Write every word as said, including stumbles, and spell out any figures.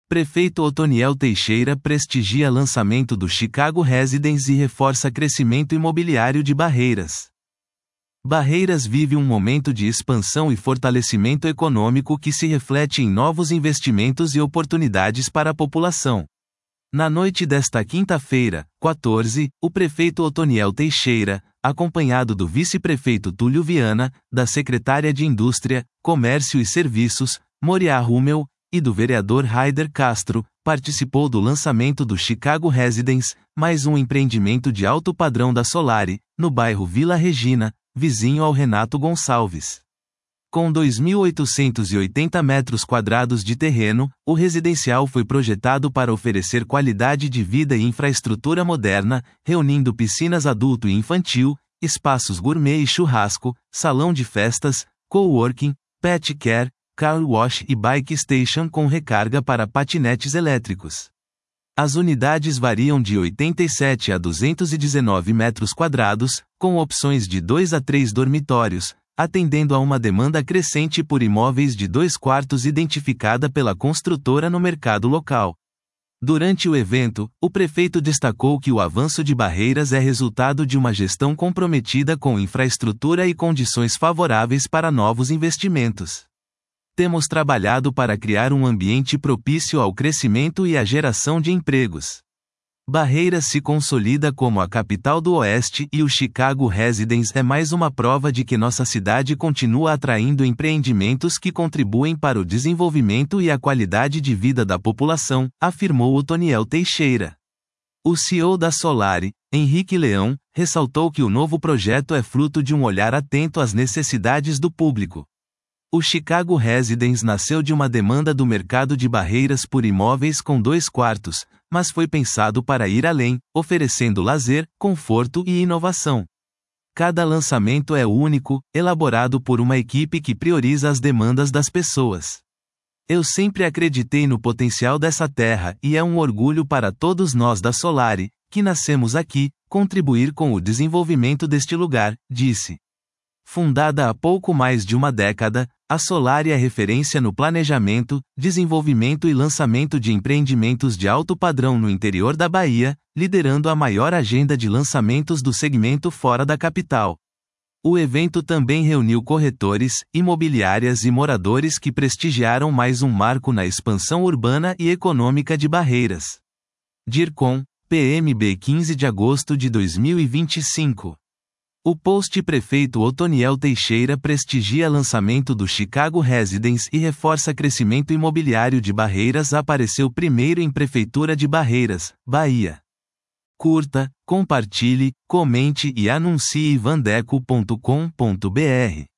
Prefeito Otoniel Teixeira prestigia lançamento do Chicago Residence e reforça crescimento imobiliário de Barreiras. Barreiras vive um momento de expansão e fortalecimento econômico que se reflete em novos investimentos e oportunidades para a população. Na noite desta quinta-feira, quatorze, o prefeito Otoniel Teixeira, acompanhado do vice-prefeito Túlio Viana, da secretária de Indústria, Comércio e Serviços, Moriá Rummel, e do vereador Raider Castro, participou do lançamento do Chicago Residence, mais um empreendimento de alto padrão da Solari, no bairro Vila Regina, vizinho ao Renato Gonçalves. Com dois mil oitocentos e oitenta metros quadrados de terreno, o residencial foi projetado para oferecer qualidade de vida e infraestrutura moderna, reunindo piscinas adulto e infantil, espaços gourmet e churrasco, salão de festas, coworking, pet care, car wash e bike station com recarga para patinetes elétricos. As unidades variam de oitenta e sete a duzentos e dezenove metros quadrados, com opções de dois a três dormitórios, atendendo a uma demanda crescente por imóveis de dois quartos identificada pela construtora no mercado local. Durante o evento, o prefeito destacou que o avanço de Barreiras é resultado de uma gestão comprometida com infraestrutura e condições favoráveis para novos investimentos. Temos trabalhado para criar um ambiente propício ao crescimento e à geração de empregos. Barreiras se consolida como a capital do Oeste e o Chicago Residence é mais uma prova de que nossa cidade continua atraindo empreendimentos que contribuem para o desenvolvimento e a qualidade de vida da população, afirmou Otoniel Teixeira. O C E O da Solari, Henrique Leão, ressaltou que o novo projeto é fruto de um olhar atento às necessidades do público. O Chicago Residence nasceu de uma demanda do mercado de Barreiras por imóveis com dois quartos, mas foi pensado para ir além, oferecendo lazer, conforto e inovação. Cada lançamento é único, elaborado por uma equipe que prioriza as demandas das pessoas. Eu sempre acreditei no potencial dessa terra e é um orgulho para todos nós da Solari, que nascemos aqui, contribuir com o desenvolvimento deste lugar, disse. Fundada há pouco mais de uma década, a Solari é referência no planejamento, desenvolvimento e lançamento de empreendimentos de alto padrão no interior da Bahia, liderando a maior agenda de lançamentos do segmento fora da capital. O evento também reuniu corretores, imobiliárias e moradores que prestigiaram mais um marco na expansão urbana e econômica de Barreiras. DIRCOM, P M B quinze de agosto de dois mil e vinte e cinco. O post Prefeito Otoniel Teixeira prestigia lançamento do Chicago Residence e reforça crescimento imobiliário de Barreiras apareceu primeiro em Prefeitura de Barreiras, Bahia. Curta, compartilhe, comente e anuncie vandeco ponto com ponto br.